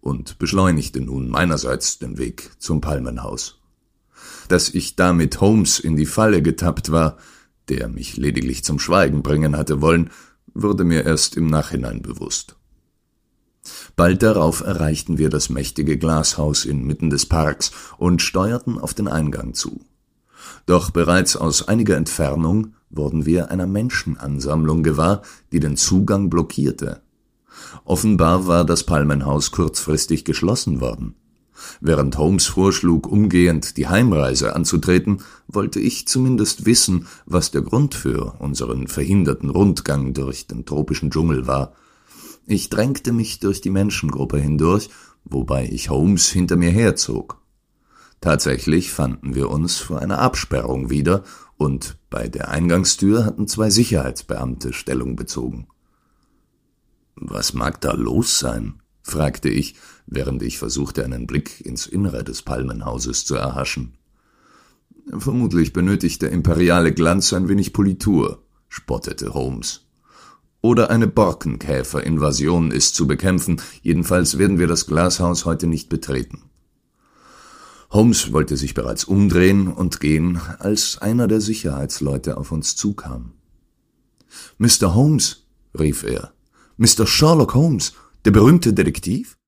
und beschleunigte nun meinerseits den Weg zum Palmenhaus. Dass ich damit Holmes in die Falle getappt war, der mich lediglich zum Schweigen bringen hatte wollen, wurde mir erst im Nachhinein bewusst. Bald darauf erreichten wir das mächtige Glashaus inmitten des Parks und steuerten auf den Eingang zu. Doch bereits aus einiger Entfernung wurden wir einer Menschenansammlung gewahr, die den Zugang blockierte. Offenbar war das Palmenhaus kurzfristig geschlossen worden. Während Holmes vorschlug, umgehend die Heimreise anzutreten, wollte ich zumindest wissen, was der Grund für unseren verhinderten Rundgang durch den tropischen Dschungel war. Ich drängte mich durch die Menschengruppe hindurch, wobei ich Holmes hinter mir herzog. Tatsächlich fanden wir uns vor einer Absperrung wieder, und bei der Eingangstür hatten 2 Sicherheitsbeamte Stellung bezogen. »Was mag da los sein?« fragte ich, während ich versuchte, einen Blick ins Innere des Palmenhauses zu erhaschen. »Vermutlich benötigt der imperiale Glanz ein wenig Politur«, spottete Holmes. »Oder eine Borkenkäfer-Invasion ist zu bekämpfen, jedenfalls werden wir das Glashaus heute nicht betreten.« Holmes wollte sich bereits umdrehen und gehen, als einer der Sicherheitsleute auf uns zukam. »Mr. Holmes«, rief er, »Mr. Sherlock Holmes, der berühmte Detektiv?«